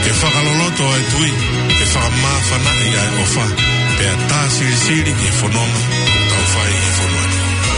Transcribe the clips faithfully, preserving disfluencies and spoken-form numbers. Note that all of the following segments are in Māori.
e whakaloloto e tui, e whakamāwhana i ai ofa, pea tā siri siri i whanonga, tau whai i whanonga.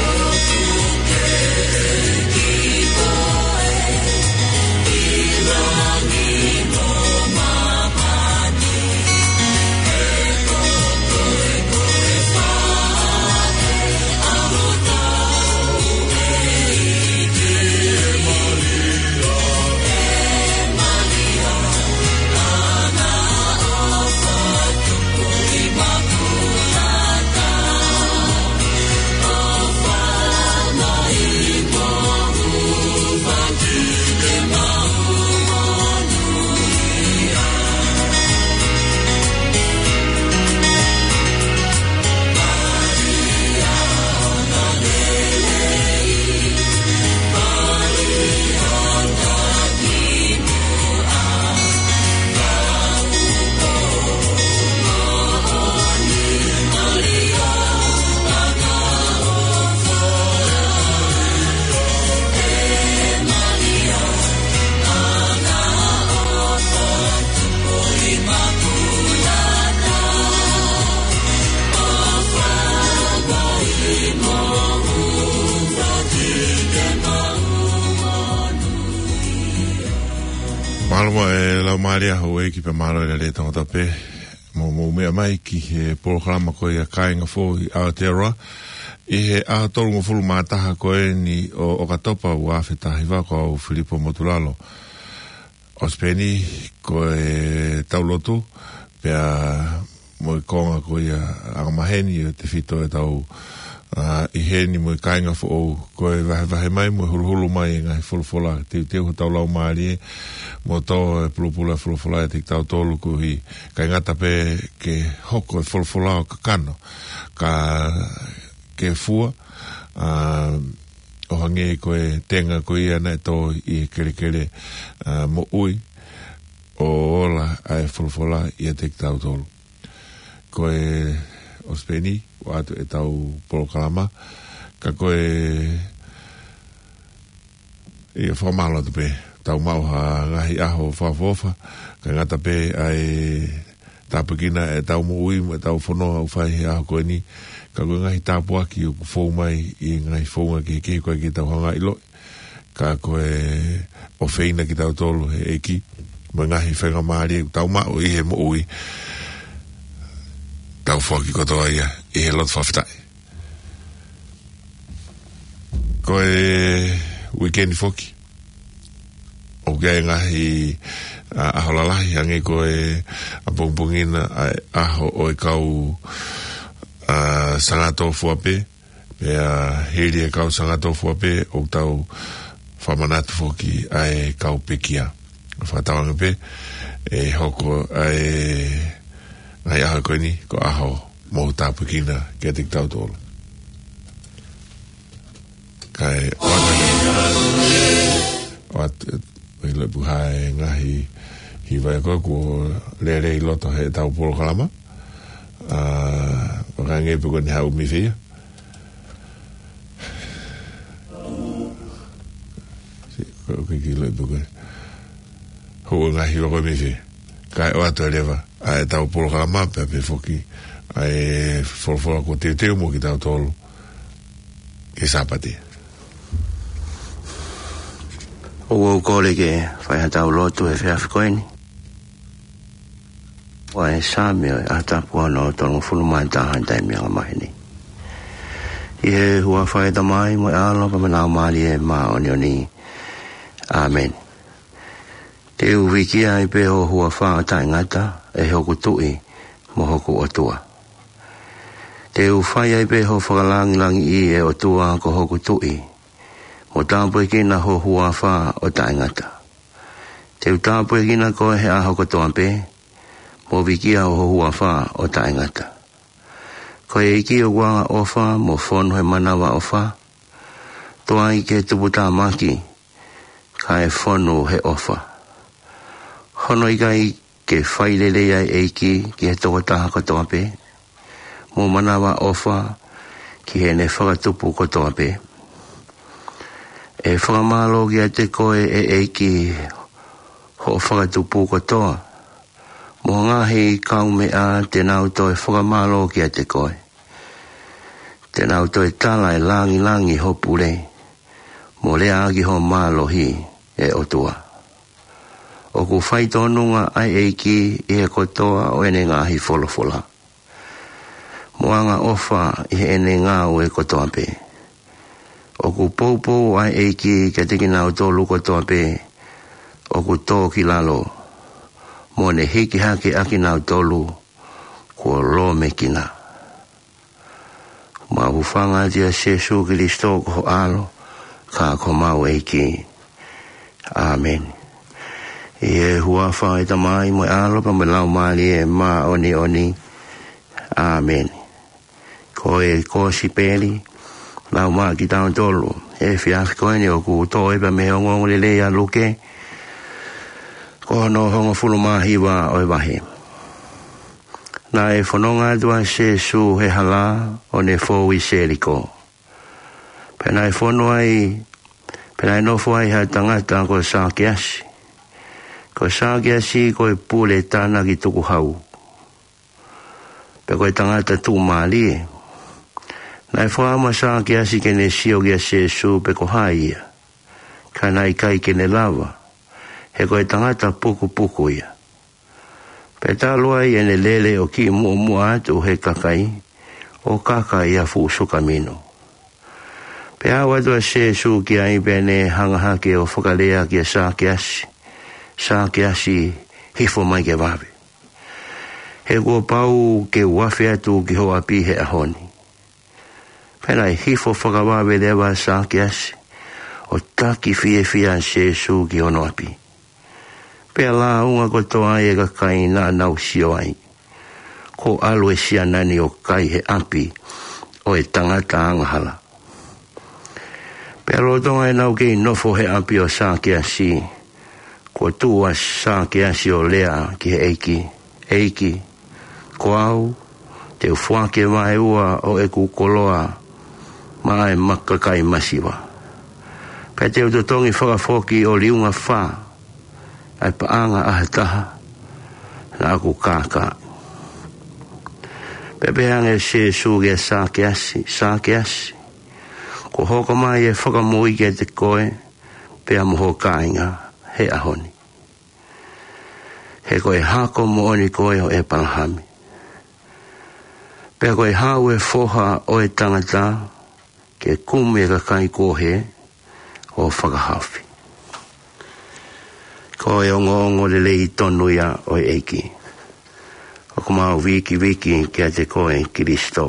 Maria ho e ki pe maro e le tangata pe mo mo mea mai ki he programa ko ia kainga fo i Aotearoa i he a tolu mo fulu mātaha ko e ni o, o katopa ua whetahi wako au Filipo Motulalo o speni ko e taulotu pea mo i konga ko ia agamaheni o te fito e tau Uh, i heni mo i kainga fo o ko e vahe vahe mai mo hulu hulu mai e ngai fulufula te te ho tau lau maari mo tau e pulupula fulufula e te tau tolu ku hi kaingata pe ke hoko e fulufula o kakano ka ke fua uh, o hange ko e tenga ko i ana e tau i kere kere uh, mo ui o ola a e fulufula i e te tau tolu ko e o speni o atu e tau polokalama ka koe i a whamala tu pe tau mauha ngahi aho whafofa ka ngata pe ai tapakina e tau mo ui e tau whanoa u whai aho koe ni ka koe ngahi tapuaki o fou mai i ngahi founga ki ke koe ki tau hanga ilo ka koe o feina ki tau tolu he eki mo ngahi whenga maari tau mau i he mo ui tau whaki kotoa ia i he lot whawhitai. Ko e weekendi whoki. O gai ngahi uh, aho lalahi ange ko e a pongpongina aho o e kau uh, sangato fuape pea heri e kau sangato fuape o tau whamanatu whoki ai kau pekia. Whatawangi pe e hoko ai ngai aho koe ni, ko aho mohu tāpukina kia te tau tōla. Kai wata i le buhae ngahi hi vai koe ko le rei loto he tau polo kalama. Wakange pe koe ni hau mi whia. Koe ki le pe koe. Hua ngahi wako mi whia. Kai wata e lewa. Ai tau polo kalama pe pe foki ai forfora ko te te mo ki tau tolu ke sapati o o kole ke fai tau lotu e fea fikoini wa e sami a tapu ano tonu fulu mai tahan tai mi ngamahini i he hua fai tamai mo e alo pa mana mali e ma oni oni amen te uwikia i pe ho hua faa tai ngata e hoku tui mo hoku otua. Te uwhai ai pe ho whakalangi langi i e otua ko hoku tui. Mo tāpue kina ho hua wha o taingata. Te tāpue kina ko he aho kotoa pe. Mo wikia ho hua wha o taingata. Ko e iki o wanga ofa mo whonu he manawa ofa. Toa i ke tupu tā maki. Ka e whonu he ofa. Hono i kai ke whailele ai eiki ki he toko taha kotoa pe. Mo manawa ofa ki he ne whakatupu kotoa pe. E whakamalo ki a te koe e eiki ho whakatupu kotoa. Mo ngahi kau mea te nau toi whakamalo kia te koe. Te nau toi tala e langi langi hopule. Mo lea agi ho malohi e otua. O ku whaitonunga ai eiki i he kotoa o ene ngahi wholofola. Moanga ofa i he ene ngā o e kotoa pe. O ku poupou ai eiki kia teki nau tolu kotoa pe. O ku tō ki lalo. Mo ne hiki hake aki nau tolu kua lo me kina. Ma hufanga tia Jesu Kristo ko alo ka ko mau eiki. Amen. E hua whae tamai mo alo pa me lau mali e ma oni oni. Amen. Ko e ko si peli lau ma ki tau tolu. E fiafi koe ni o ku tō e pa me ongo le le a luke. Ko no hongo fulu mahi wa o e wahe. Na e whanonga dua se su he hala o ne fōwi se liko. Pena e whanua i, pena e nofo ai ha tangata ko sa kiasi. Ko sa kiasi ko e pule tana ki tuku hau. Pe ko e tangata tu mali e. Na e whaama sa kiasi ke ne sio kia se su pe ko haia. Ka na i kai ke ne lava. He ko e tangata puku puku ia. Pe tā loa i ene lele o ki mua mua atu he kakai, o kakai a fuusuka mino. Pe awa tua se su ki ai pene hangahake o whakalea ki a sā kiasi, sā kiasi hifo mai ke wawe. He kua pau ke wafe atu ki hoa pi he ahoni. Pena i hifo whakawawe lewa sā kiasi, o taki fie fia se su ki ono api. Pea la unga kotoa e ka kai na nau sio ai. Ko alo e sia nani o kai he api o e tangata angahala. Pea lotonga e nau kei nofo he api o sā kia si. Ko tua sā kia si o lea ki he eiki. Eiki. Ko au te ufuake mai ua o e kukoloa mai makakai masiwa. Pea te utotongi whakafoki o liunga wha. Ai paanga ahataha na aku kaka. Pepeanga se suge sa kiasi, sa kiasi. Ko hoko mai e whakamui ke te koe, pea moho kāinga he ahoni. He koe hako mo oni koe o e palahami. Pea koe hau e foha o e tangata, ke kume ka kai kohe o whakahafi. Ko e ongo ongo le lei tonu ia o e eiki. O kumau wiki wiki kia te koe Kristo.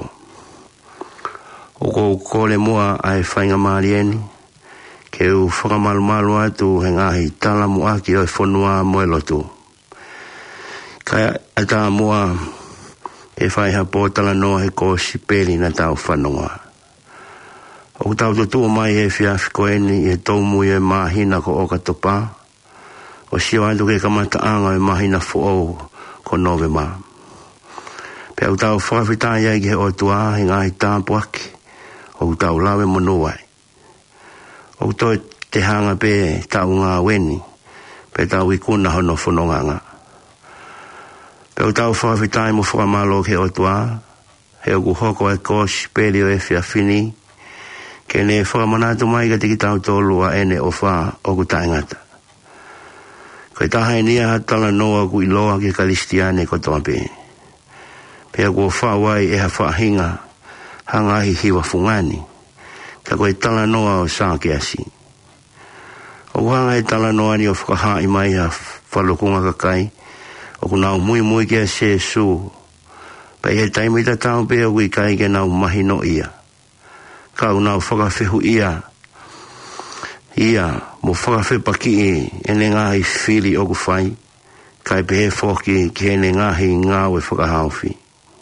O ko kole mua ai whainga marieni. Ke u whakamalu malu atu he ngahi tala mua ki o e whanua moelo tu. Kai ata mua e whaiha pōtala noa he ko sipeli na tau whanua. O tau tutua mai he whiafi koeni e taumu e mahina ko o katopa. O sio atu ke kamata anga e mahina fuou ko nove ma. Pe au tau whakawhitai ai ke o tua he ngahi tāpu aki. O tau lawe monuai. O toi te hanga pe tau ngā weni. Pe tau ikuna hono whanonganga. Pe au tau whakawhitai mo whakamalo ke o tua. He o kuhoko e kosi peri o e whiawhini. Ke ne whakamanatu mai ka tiki tau tolu a ene o wha o kutaingata. Kai taha e nia hatala noa ku iloa ke kalistiane ko toa pe. Pea kua whawai e ha whahinga hangahi hiwa fungani. Ka koe tala noa o sā kiasi. O kuhanga e tala noa ni o whakahai mai ha whalokunga kakai. O ku nau mui mui kia se su. Pea he taimita tau pea kui kai ke nau mahino ia. Kau nau whakawhihu ia. Ia, mo whakawhipa ki e, ene ngahi whiri o ku whai, kai pehe whoki ki ene ngahi ngāwe whakahauwhi.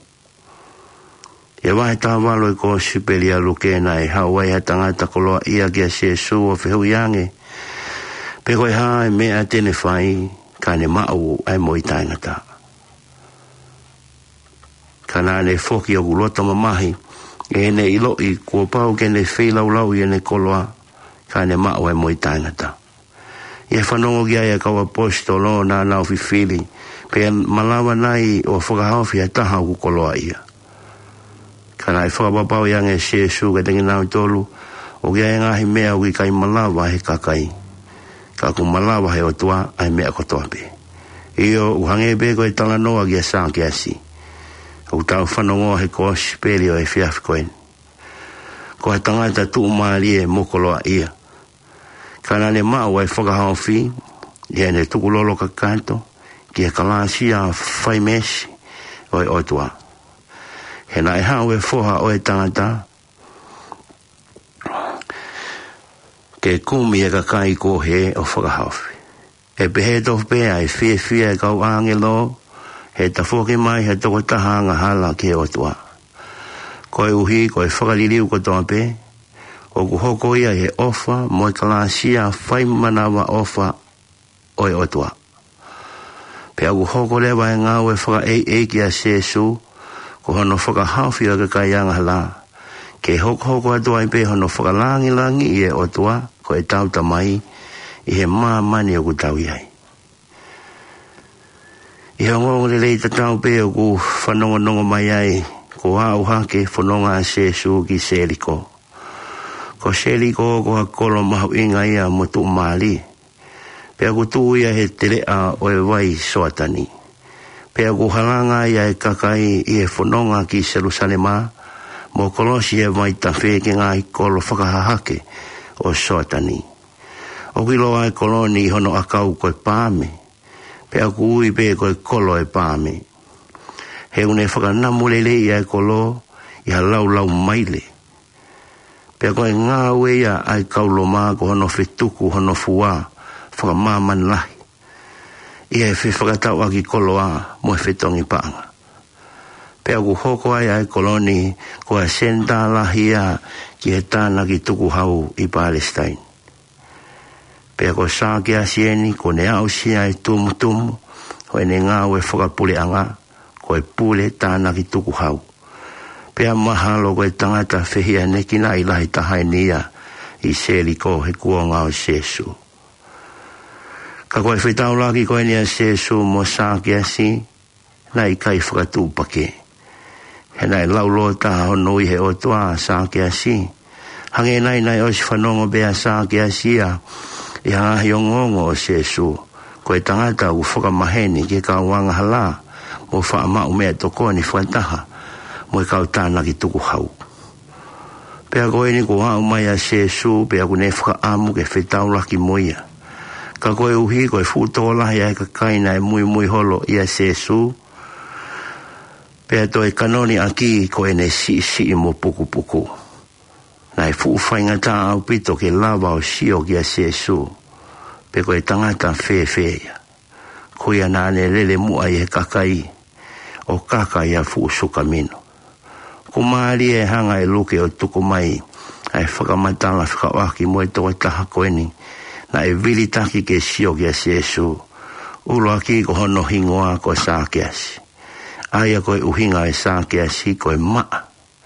Ia wahe tā walo e ko sipeli a lukena e hawai ha tangata koloa ia kia se su o whihu iange, pe koe ha e mea tene whai, ka ne mau ai moi taingata. Ka nā ne whoki o ku lota mamahi, e ene ilo i kua pau ke ne whilau lau i ene koloa, ka ne mao e moi tangata. Ia whanongo kia ia kau apostolo na nao whiwhili. Pea malawa nai o whakahawhi a taha ku koloa ia. Kana e whakapapau iange Jesu ke tengi nao tolu. O kia e ngahi mea ui kai malawa he kakai. Ka ku malawa he o tua ai mea kotoa pe. Io uhange pe koe tala noa kia saa kia si. O tau whanongo he kosi peri o e whiafi koen. Ko he tangata tu maari e mokoloa ia. Kana ne mau e whakahawhi. Ia ne tukulolo ka kanto. Kia kalasia whai mesi o e otua. He na e hao e whoha o e tangata. Ke kumi e ka kai ko he o whakahawhi. E pehe tofu pea e whie whie e kau angelo. He ta whoke mai he toko tahanga hala ke otua. Ko e uhi ko e whakaliliu ko toa pe. O ku hoko ia he ofa mo e kalasia whai manawa ofa o e otua. Pea ku hoko lewa e ngau e whaka ei ei ki a Jesu. Ko hono whakahawhi a ka kaianga hala. Ke hoko hoko atua i pe hono whakalangi langi i e otua. Ko e tau tamai i he maa mani o ku tau iai. I he ngongo le lei tatau pe o ku whanongo nongo mai ai. Ko hau hake whanonga a Jesu ki Seliko. Ko Seliko ko ha kolo mahu inga ia mo tu maali. Pea ku tu ia he telea o e wai soatani. Pea ku halanga ia e kakai i e whanonga ki Jerusalema. Mo kolosi e mai tawhe ki ngai kolo whakahahake o soatani. O kilo ai koloni hono akau koe pāme. Pea ku ui pe koe kolo e pāme. He une whakanamulele i ai kolo i ha lau lau maile. Pea koe ngā ue ia ai kaulo mā ko hono whituku hono fuā whakamāman lahi. I e whi whakatau aki kolo a mo e whitongi paanga. Pea ku hoko ai ai koloni ko a senda lahi a ki he tāna ki tuku hau i Palestine. Pea ko sā ki a sieni ko ne au si ai tumu tumu ho e ne ngā ue whakapule anga ko e pule tāna ki tuku hau. Pea mahalo ko e tangata whihia nekina i lahi tahai nia i Seliko he kuonga o Jesu. Ka koe whitau laki koe ni a Jesu mo sā ki a si na i kai whakatū pake. He nai laulo taha hono i he o toa sā ki a si. Hange nai nai o si whanongo bea sā ki a si a i hangahi o ngongo o Jesu. Ko e tangata u whakamaheni ki ka wanga hala mo whaamau mea toko ni whantaha mo i kau tāna ki tuku hau. Pea koe ni ko hau mai a Jesu pea ku ne whakaamu ke whitau laki moia. Ka koe uhi koe whutola ia e ka kaina e mui mui holo i a Jesu. Pea toi kanoni aki koe ne si si mo puku puku. Nai fuuwhainga tā au pito ke lava o sio ki a Jesu. Pe koe tangata whee whea. Koe anane lele mua i he kakai. O kakai a fuusuka mino. Ko maari e hanga e luke o tuku mai. Ai whakamatala whakawaki mo e toko taha koe ni. Na e vili taki ke sio ki a Jesu. Ulo aki ko hono hingoa ko sā kiasi. Aia koe uhinga e sā kiasi koe maa.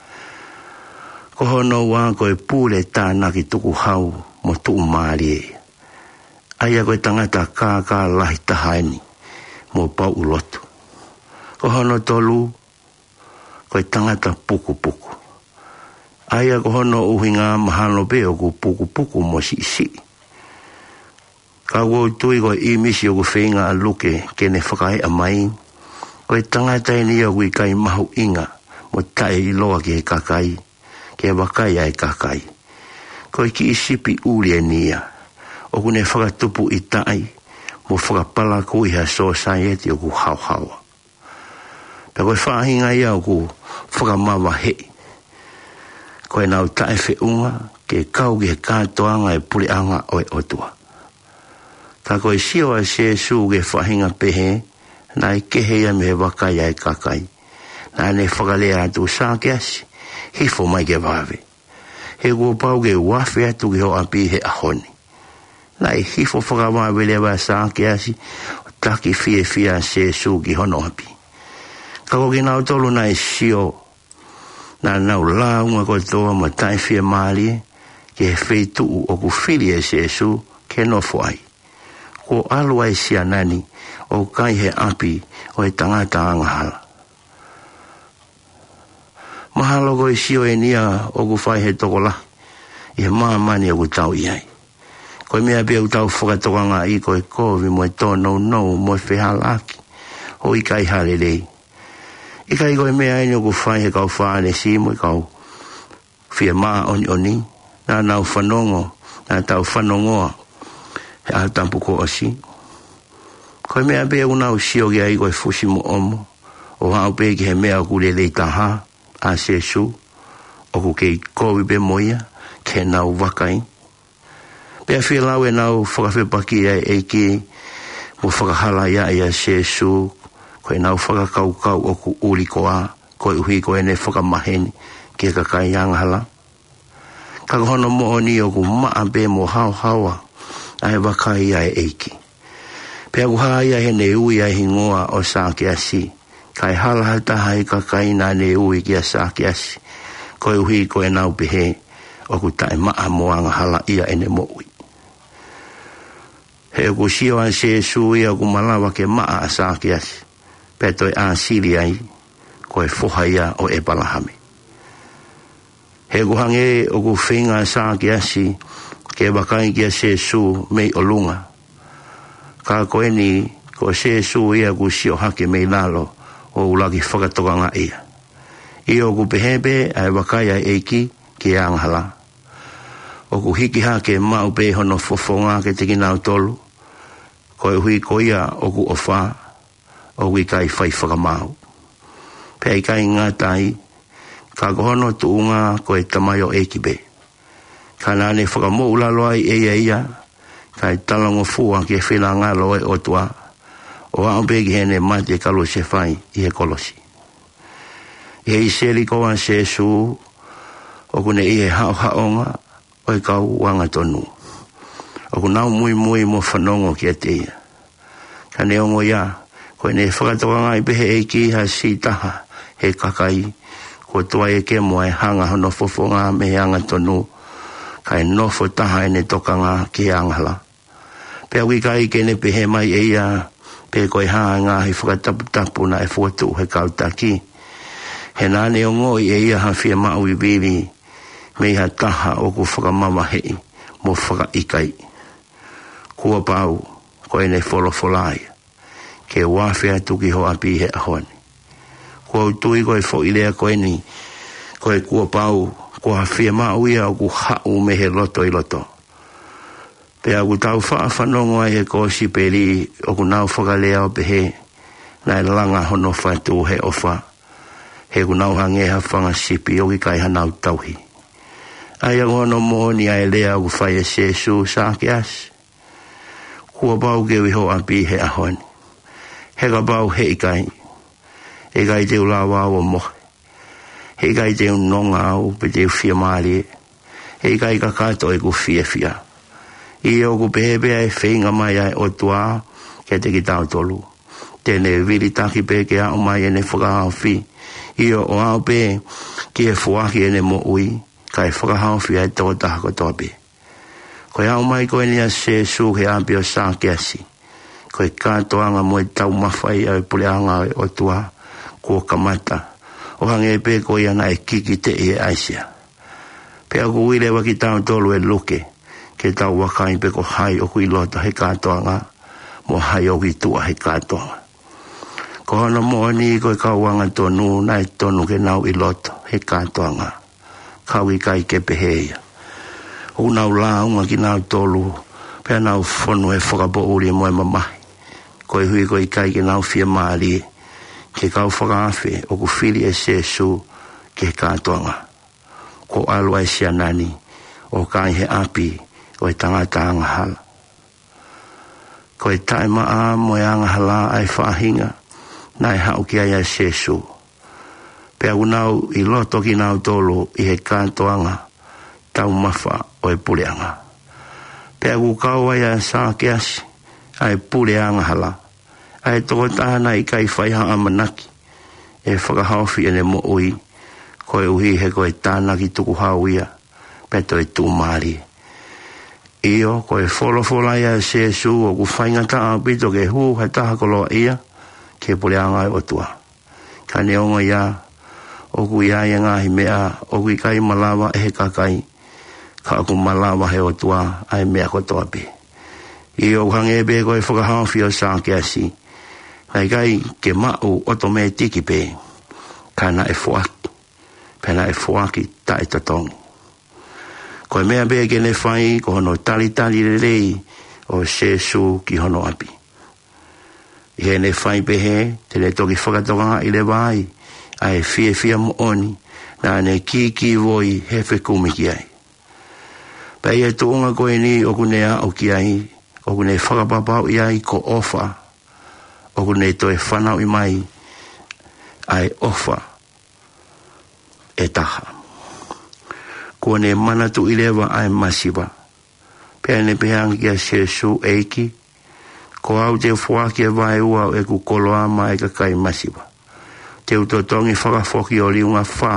Ko hono wā koe pūle tāna ki tuku hau mo tuu maari e. Aia koe tangata kākā lahi tahaini mo pau ulotu. Ko hono tolu koe tangata puku puku. Aia ko hono uhinga mahalo peo ku puku puku mo si si. Ka wo tui koe imisi o ku whenga a luke kene whakai a mai. Koe tangata ni o kui kai mahu inga mo tae i loa ki he kakai. Ke wakai ai kakai. Koe ki isipi uri e nia. O kune whakatupu i tai. Mo whakapala ku i ha society o ku hau hawa. Pe koe whahinga ia o ku whakamawa he. Koe nau tae whiunga ke kau ki he kātoanga e puli anga o e otua. Ka koe sio a Jesu ke whahinga pehe. Na i kehe ia me wakai ai kakai. Na ne whakalea atu sā kiasi. Hifo mai ke wawe. He kua pau ke wafe atu ki ho api he ahoni. Na i hifo whakawawe lewa sā kiasi. O taki fie fia Jesu ki hono api. Ka koki nau tolu na i sio. Na nau launga ko toa ma tai fie maali. Ke he feitu o ku fili e Jesu ke no fuai. ko alu ai sia nani o kai he api o e tangata angahala. Mahalo ko i sio e nia o ku whai he tokola i he maa mani o ku tau iai. Ko mea pia u tau whakatokanga i ko e kovi mo e tō nou nou mo e whihalaki o i kai hale rei. I kai ko e mea eni o ku whai he kau whaane si mo i kau whia maa oni oni nā nau whanongo nā tau whanongoa he a tampu ko o si. Ko e mea pia u nau sio ki ai ko e fusi mo omo o hao pe ki he mea ku le lei taha a se su o ku kei kovi pe moia ke nau wakai. Pea whia lau e nau whakawhepaki e e ki mo whakahala ia ia se su ko e nau whakakaukau o ku uri koa ko e uhi ko e ne whakamaheni ki e kakai anghala. Ka kohono mo o ni o ku maa pe mo hao hawa a he wakai ia e eiki. Pea ku haa ia he ne ui a hingoa o sa ke asi kai hala hataha i kakai na ne ui ki a sa ke asi ko e uhi ko e nau pehe o ku tae maa mo anghala ia ene mo ui. He ku sio an se su ia ku malawa ke maa a sa ke asi pe toi a siri ai ko e foha ia o e palahame. He ku hange o ku whinga a sa ke asi ke wakai ki a se su mei o lunga. Ka koe ni ko se su ia ku sio hake mei lalo o ulaki whakatokanga ia. I o ku pehepe ai wakai ai eiki ki anghala. O ku hiki hake mau pe hono fofonga ke teki nau tolu. Ko e hui koia o ku ofa o kui kai whai whakamau. Pea i kai ngatai ka kohono tuunga ko e tamai o eiki be. Ka nane whakamo ulalo ai eia ia kai talango fua ke whina ngalo e otua o a ompegi hene mate kalo se whai i he kolosi. I he iseri koa se su o kune i he hao haonga o e kau wanga tonu. O ku nau mui mui mo whanongo ki a teia. Ka neongo ia, ko e ne whakatokanga i pehe eiki ha si taha he kakai, ko tua e ke moa e hanga hono fofonga me he anga tonu, ka e nofo taha e ne tokanga ki he anghala. Pea wikai ke ne pehe mai e ia, pe ko e haa ngā he whakatapu tapu na e fuatu he kautaki. He nā neongo i e ia ha whia mau i viri, me ha taha o ku whakamama hei, mo whakaikai. Kua pau, ko e ne wholowholai, ke wawhia tuki ho api he ahone. Kua utui ko e whoilea ko e ni, ko e kua pau, ko ha whia mau ia o ku hau me he loto i loto. Pea ku tau wha whanongo ai he ko si peri o ku nau whakalea o pehe, nai langa hono whatu he ofa, he ku nau hangeha whanga sipi o ki kai hanau tauhi. Ai a ngono mo ni ai lea o ku whai e sesu sa ke asi. Kua bau ke wiho api he ahoni. He ka bau he ikai. He kai te ulawa o mohe. He kai te unonga au pe te whia maari. He kai ka kato e ku whia whia. I o ku pehepe ai whinga mai ai o tua ke te ki tau tolu. Tene viri taki pe ke au mai ene whakahau whi. I o o au pe ki e fuaki ene mo ui. Kai whakahau whi ai tō taha ko tō pe. Ko e au mai koe nia se su he api o sa ke asi. Ko e kātoanga mo e tau mawhai au puleanga o tua kua kamata. O hange pe ko i ana e kiki te e aisia. Pe aku uile waki tau tolu e luke. Ke tau wakai pe ko hai o kui lota he kātoanga. Mo hai o ki tua he kātoanga. Ko hana mo ni ko e kauanga tonu na e tonu ke nau i lota he kātoanga. Kau i kai ke peheia. O nau la unga ki nau tolu, pia nau whonu e whakapo uri mo e mamahi. Ko e hui ko i kai ki nau whia maari, ke kau whakaafe o ku whiri e sesu ke kātoanga. Ko alua e sia nani, o kai he api o e tangata anga hala. Ko e tae maa mo e anga hala ai whahinga, na e hau ki ai e sesu. Pia unau i loto ki nau tolu i he kātoanga, tau mawha o e pureanga. Pea ku kau ai a sa ke asi, a e pureanga hala. A e toko tahana i kai whaiha amanaki, e whakahauwhi ene mo ui, ko e uhi he ko e tānaki tuku hau ia, pe to e tū maari. Iyo ko e folo fola ia se su o ku fainga ta apito ke hu hata ko lo ia ke pole anga o tua. Ka ne onga ia o ku ia ia ngahi mea o ku kai malawa e he kakai ka ku malawa he o tua ai mea ko toa pe. Iyo hange be ko e whakahao fio sa ke asi. Kai kai ke mau automatiki pe ka na e fuaki. Pena e fuaki ta e tatongi. Ko e mea be ke ne whai ko hono tali tali le rei o se su ki hono api. I he ne whai pe he te le toki whakatoka i le vai ai fie fia mo oni na ne ki ki voi he whekumi ki ai. Pei e tuunga koe ni o kunea o ki ai o kune whakapapau i ai ko ofa o kune to e whanau i mai ai ofa e taha. Kua ne manatu i lewa ai masiwa. Pea ne pehangi kia se su eiki. Ko au te fuaki e vai ua e ku koloa mai ka kai masiwa. Te utotongi whakafoki o liunga wha.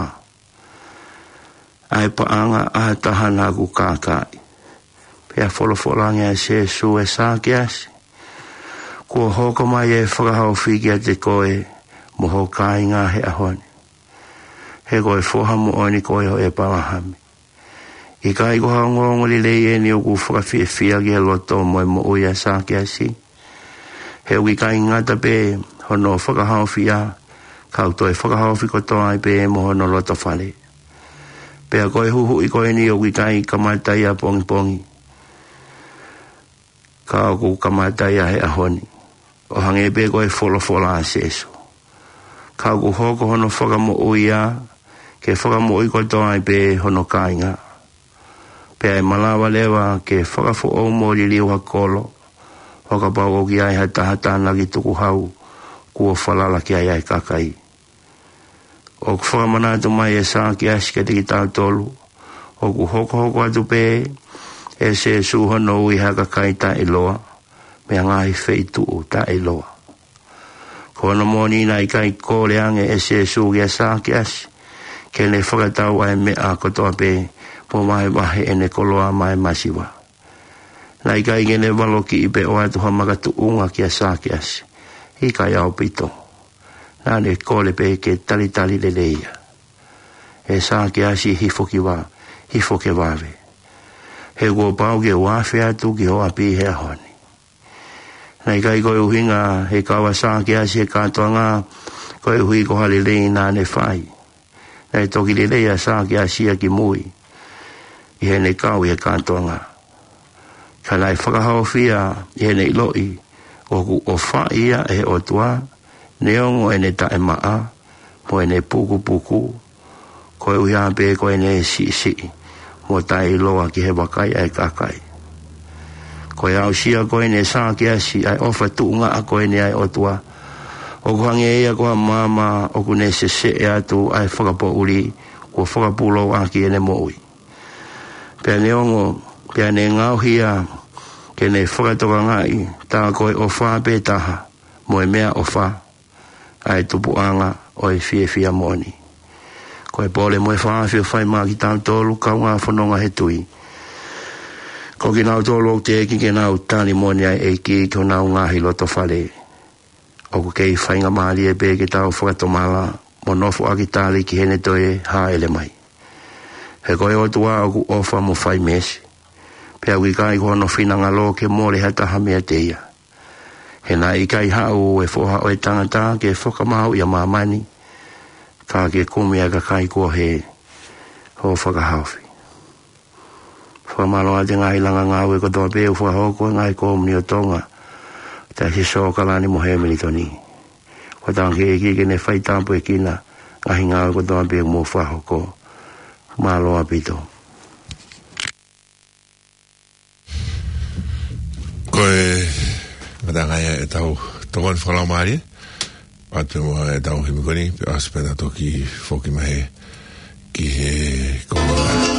Ai paanga a tahana ku kākai. Pea wholofolangi a se su e sā kiasi. Kua hoko mai e whakahau whiki a te koe moho kai ngā he ahoni. He koe whoha mo oni koe ho e pawahami. I kai ko hangongo li lei e ni o ku whakawhia whia ki he loto mo e mo uia sā kiasi. He ui kai ngata pe hono whakahau whia kau toi whakahau whiko toa i pe mo hono loto whale. Pea koe huhu i koe ni o ui kai kamatai a pongi pongi. Kau ku kamatai a he ahoni. O hange pe koe wholo whola a seso. Kau ku hoko hono whakamo uia ke whakamo ui koe toa i pe hono kai ngā. Pea e malawa lewa ke whakafo o mori liu hakolo. Whakapau o ki ai hata hata nagi tuku hau. Kua whalala ki ai ai kakai. O ku whakamanatu mai e sā ki aske te ki tau tolu. O ku hoko hoko atu pe. E se su hono ui haka kai ta iloa. Mea ngahi feitu u ta iloa. Ko no moni na i kai kore ange e se su ki a sā ki aske. Ke ne whakatau ai mea kotoa pe. Po mai wahe e ne koloa mai masiwa. Nai kai gene walo ki i pe o atu hamakatu unga ki a sā ki ase. I kai au pito. Nā ne kole pe ke tali tali le leia. E sā ki ase hifo ki wā. Hifo ke wāwe. He kua pau ke wāwhi atu ki hoa pi he ahoni. Nai kai koe uhinga he kawa sā ki ase he kātua ngā. Koe uhi ko hali lei nā ne whai. Nai toki le leia sā ki ase ki mui. I he ne kau i he kātua ngā. Ka nai whakahau whia i he ne iloi, o ku o wha ia e o tua, ne ongo e ne tae maa, mo e ne puku puku, koe uia pe koe ne si si, mo tae iloa ki he wakai ai kakai. Koe au sia koe ne sā ki asi, ai ofa tuunga a koe ne ai o tua, o ku hange ea koa mama, o ku ne se se e atu ai whakapo uri, ko whakapulo a ki e ne moui. Pea ne ongo, pea ne ngauhia, ke ne whakatoka ngai, tā koe o wha pe taha, mo e mea o wha, ai tupu anga o e fie fia moni. Koe pole mo e wha fio whai maa ki tau tolu, kau ngā whanonga he tui. Ko ki nau tolu o te eki ke nau tani moni ai eki, ko nau ngahi loto whale. O ku kei whainga maali e pe ke tau whakatomala, mo nofo aki tali ki hene toe ha ele mai. He koe o tua o ku ofa mo whai mesi. Pea ui kai kono whinanga lo ke mole hata hamea teia. He nā i kai hau e whoha o e tangata ke whakamau i a mamani. Ka ke kumia ka kai kua he ho whakahauwhi. Whamalo a te ngai langa ngau e kotoa peu whahoko ngai kōmni o tonga. Ta hiso kalani mo he militoni. Ko tangi e ki ke ne whaitampu e kina ngahi ngau e kotoa peu mo whahoko. Malo apito. Koe matangai e tau tokon whalau maari. Atu mua e tau himikoni. Pe aspena toki whoki mahe ki he konga.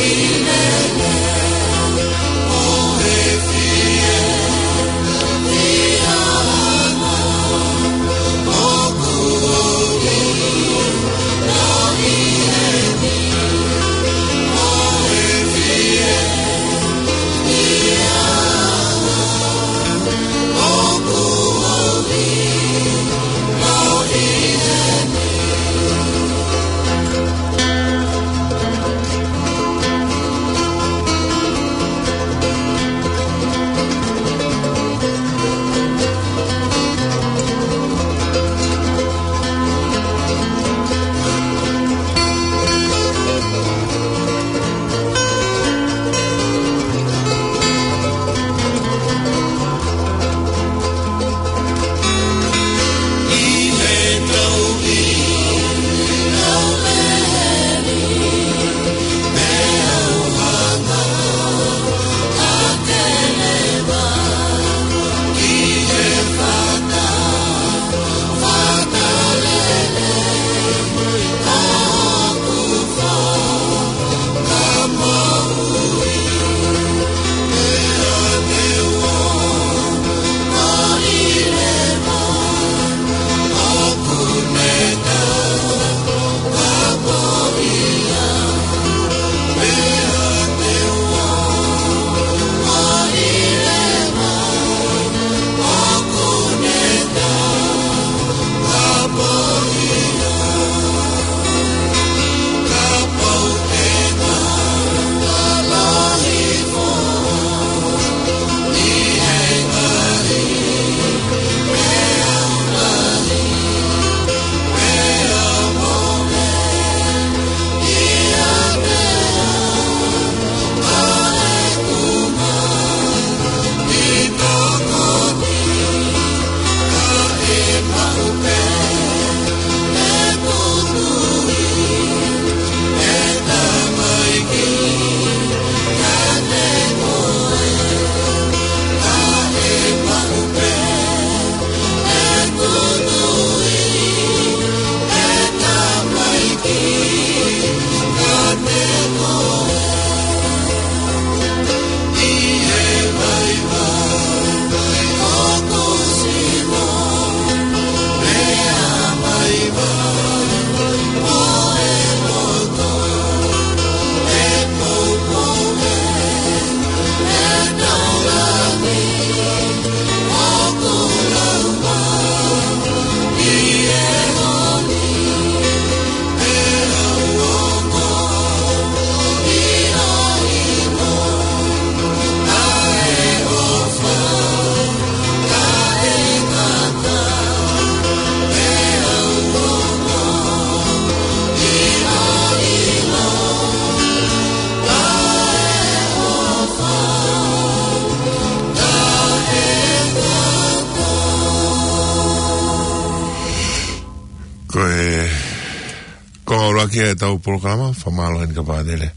Kia tau programa famalo en kapadele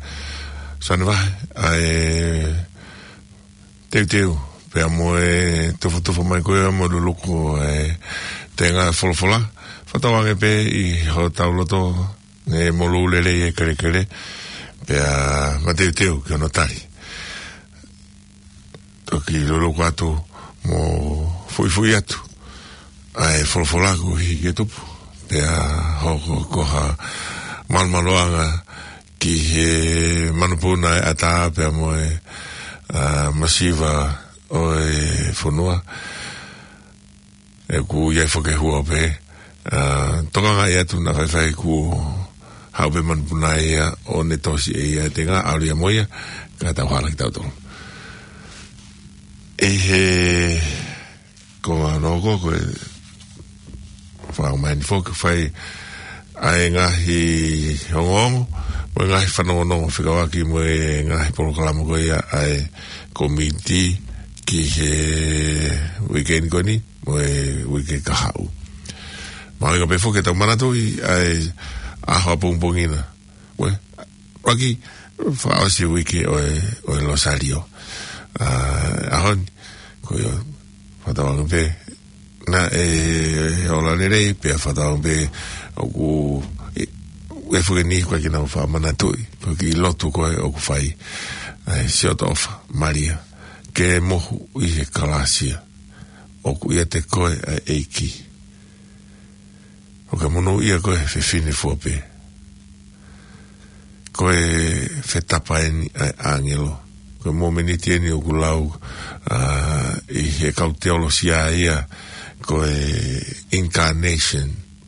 sanva ai teu teu pe moe tu tu mai ko mo loko e tenga folfola fatawange pe i ho taulo to ne molulele e kere kere pe ma teu teu que no tari to ki loko atu mo fui fui atu ai folfola ko hi ke tu pe ho ko ha mal maloanga ki he manupuna ata pe mo e masiva o e fonua e ku ye fo ke hu pe tonga nga ya tu na fa fa ku ha be manupuna ya o ne tosi e ya tenga ali moya ka ta hala ta to e he ko no ko ko fa man fo ke fai ai ngahi hongongo mo ngahi whanongonongo whikawaki mo e ngahi porokalamo ko ia ai komiti ki he weekend koni mo e weekend kahau malinga pefo ke tau manato i ai aho pongpongina we waki whaasi wiki o e o e Rosario ahon ko ia whatawanga pe na e ola nerei pe whatawanga pe o e fueni kwa kina fa manatui ko ki lotu ko o ku fai ai shot off Maria ke mo i kalasia o ku ia te ko e eiki o ka mono ia ko fe fini fope ko e fe tapa en angelo ko mo meni tieni o ku lau i he kauteolosia ia ko e incarnation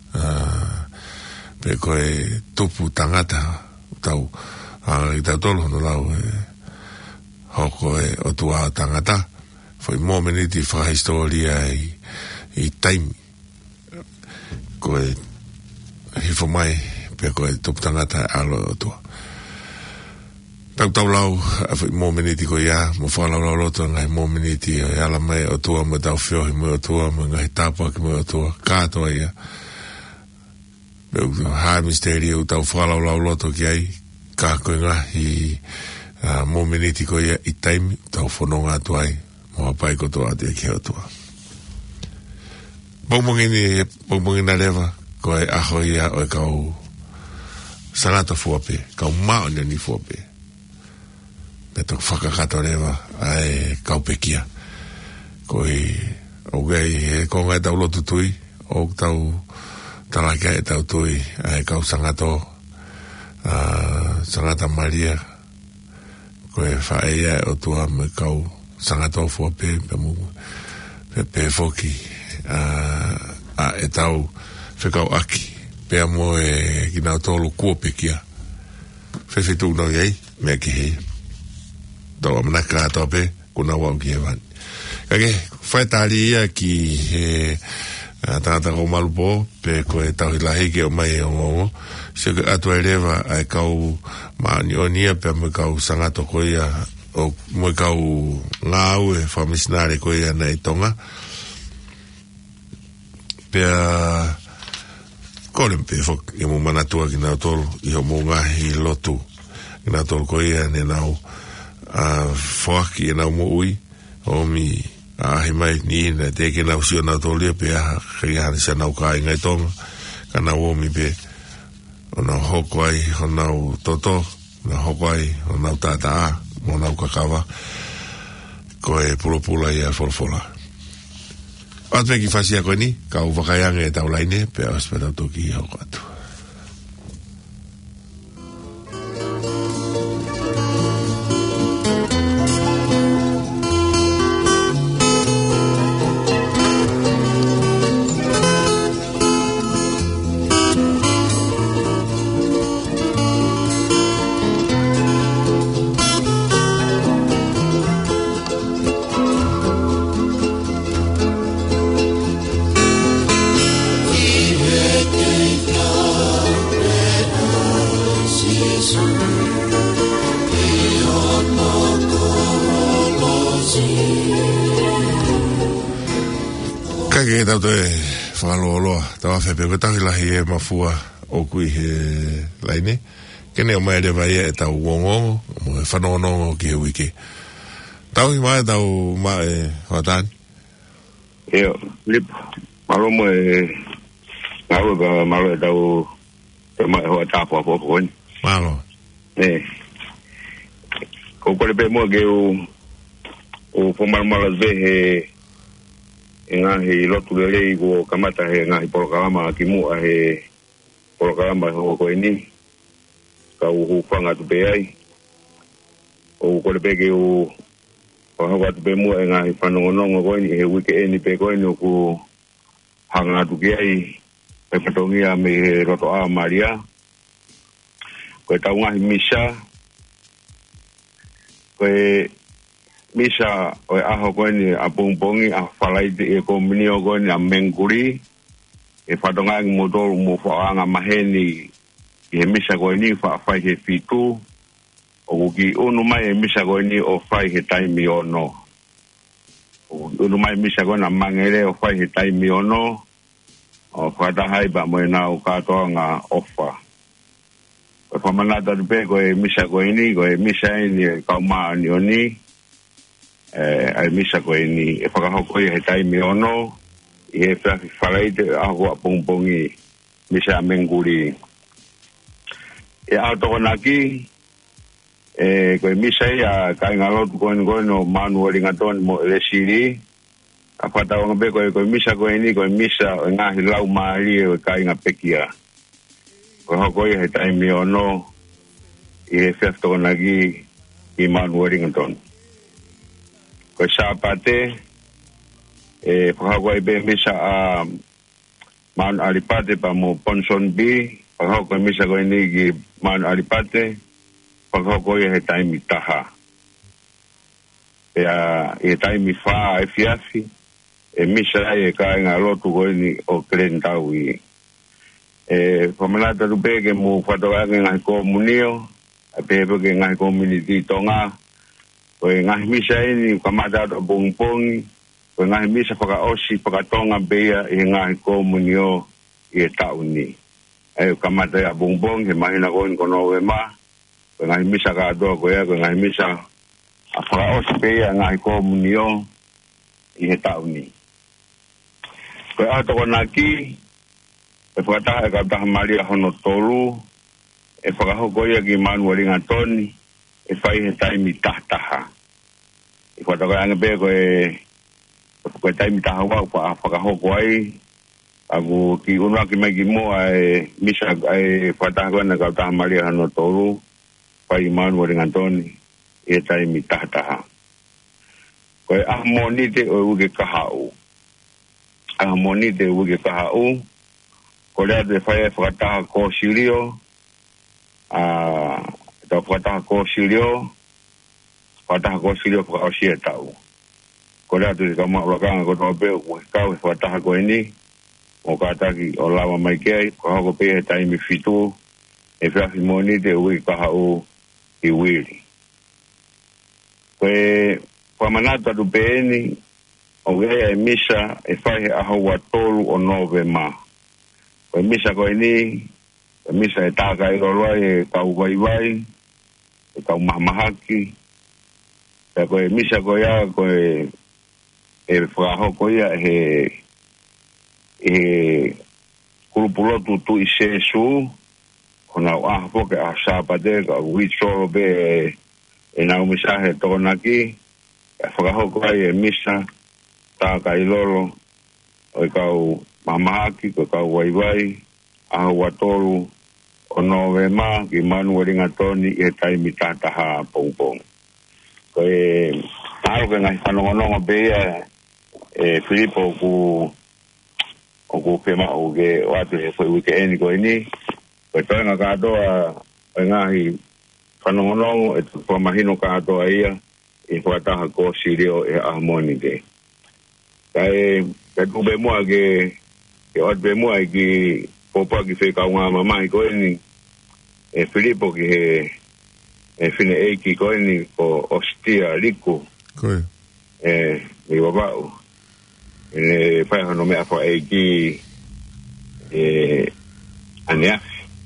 pe ko e tupu tangata tau a i tau tolo no lau e hoko e o tua tangata foi mo meniti fa historia i i taimi ko e hifo mai pe ko e tupu tangata alo o tua tau tau lau a foi mo meniti ko ia mo fa lau lau loto ngai mo meniti e ala mai o tua mo tau fio mo o tua mo ngai tapa ki mo o tua kato ia ha misterio tau fa lau lau loto ki ai ka ko ngai Uh, mo meniti ko ia i taimi tau whanonga atu ai mo apai ko toa te ki o tua pongpongini pongpongina lewa ko e aho ia o e kau sanata fuape kau mao ni fuape me tok whakakato lewa ai kau pekia ko i o gai e konga e tau lotu tui o tau talaka e tau tui ai kau sangato uh, sangata Maria ko e whaea o tua me kau sangato fuape pe mu pe pe foki a a e tau whekau aki pe amo e kina tolu kuope kia whewhitu no iei mea ki hei tau amanaka ato pe kuna wau ki he wani kage whaetari ia ki he tangata ko malupo pe ko e tau hilahi ke o mai o ngongo se atu e rewa ai kau maani o nia pe me kau sangato ko ia o mo kau ngau e whamisnare ko ia nei tonga pe a kore pe fok i mo manatua ki nao tolu i ho mo ngahi lotu ki nao tolu ko ia ne nao a whaki e nao mo ui o mi a he mai ni na te ke nao sio nao tolu pe a kei hane sa nao ka ingai tonga ka nao o mi pe o nao hoko ai o nao toto na hoko ai o nao tata a o nao kakawa ko e pula pula i a folfola at me ki fasia ko ni ka u wakaiange e tau laine pe a speta toki i hoko atu ke tau te whakaloloa tawa whepe ko tahi lahi e mafua o kui he laine kene o mai rewa ia e tau wongongo mo e whanonongo ki he wiki tau i mai tau mai watani eo lip malo mo e ngau e malo e tau te mai hoa tapo a popo koni malo e ko kore pe mo ke o o pomarmala ve he e ngahi lotu lelei ko kamata he ngahi polokalama ki mua he polokalama ho ko ini ka u whanga tu pe ai o kore pe ke o o hawa tu pe mua e ngahi whanongonongo ko ini he wike eni pe ko ini o ku hanga tu ki ai pe patongia me he roto a Maria ko e tau ngahi misa ko e misa o aho ko ni a pongpongi a falai de ko minio ko ni a menguri e fadonga ng motor mo fa nga maheni e misa ko ni fa fa he fitu o ki ono mai misa ko ni o fa he time ono o ono mai misa ko na mangere o fa he time ono o fa da hai ba mo na o ka to nga ofa o fa manada de pe ko e misa ko ni ko e misa ni ka ma ni oni eh ai misa ko ni e whakahoko i he taimi ono i he whaki whalaite aho a pongpongi misa menguri e a to na ki e ko misa ya ka ngalo ko ngo no manu ringa ton mo le siri a pata o be ko ko misa ko ni ko misa nga hilau mali e ka nga pekia ko ho ko e tai mi ono e fe to na ki i manu ringa ton ko sa pate e ko ho ko e be misa a man alipate pa mo ponson bi pa ko misa ko ni ki man alipate pa ko e tai mi taha e a e tai mi fa e fiafi e misa e ka nga lotu ko ni o krentawi e pamana ta rupe ke mo fato ga nga komunio a pe ke nga community tonga o nga misa ni kamada do bongpong o nga misa pa osi pa tonga be e nga komunio e tauni e kamada ya bongbong he mahina ko ko no we ma o nga misa ka do ko ya nga misa a pa osi be nga komunio e tauni ko ato na ki e fata ka ta maria hono tolu e faka hoko ia ki manuel ngatoni e fai he taimi tahtaha e fata ka anga be ko e ko taimi taha wa pa faka hoko ai agu ki unwa ki mai ki mo ai misa ai fata ko na ka ta maria hono tolu fai manuel ngatoni e taimi tahtaha ko e amonite o uge kahau a moni de uge ka u ko le de fai fata ko sirio a to fata ko sirio fata ko sirio ko sieta u ko le de ka ma ro ka ko to be u ka fata ko ni o ka ta ki o lava mai ke ko ko pe ta mi fitu e fa moni de uge ka u i wili ko pa manata du beni o ia e misa e fai a hawa tolu o nove ma. O misa ko ni, o misa e taka i roloa e kau vai vai, e kau mahamahaki. E ko e misa ko ia ko e e whakaho ko ia he e kurupulotu tu i sesu, kona o aha poke a sapate, ka ui soro be e nau misa he tokonaki, e whakaho ko ia e misa, ta kai lolo o kau mamaki ko kau wai wai a watolu o nove ma ki manuel ngatoni e tai mitata ha pongpong ko e tau ke ngai whanonga nonga be e Filipo ku o ku pema o ke o atu e whai wike eni ko ini ko e toenga katoa o ngahi whanonga nonga e tukua mahino katoa ia i whataha ko sirio e ahmoni ke kai ka kube mo ke ke ot be mo ki popa ki fe ka nga mama ko ni e Filipo ki he e fine e ki ko ni ko ostia rico ko e mi baba e fa no me afa e ki e ania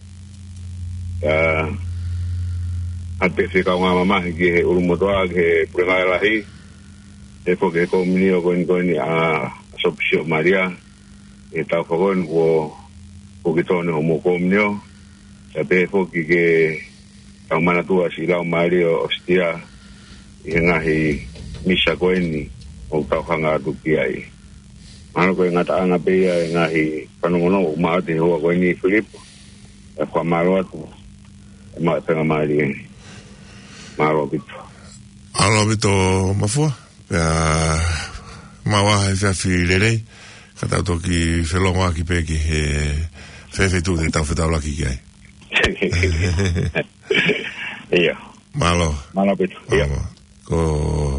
a a pe fe ka nga mama ki he urumotoa ke prenga la hi e porque comunio con con a sopsio Maria e ta con o porque tono mo comunio e pe porque que a mana tua si la Mario ostia e ngahi misa koeni o ta hanga tu ki ai mano ko ngata anga pe ngahi panono ma te ho koeni Filipo e kwa maro tu ma tenga Maria maro bito alo bito mafua ya mawa ya filere kata toki felonga ki peki e fefe tu de ta feta la ki ai iya malo malo bit iya ko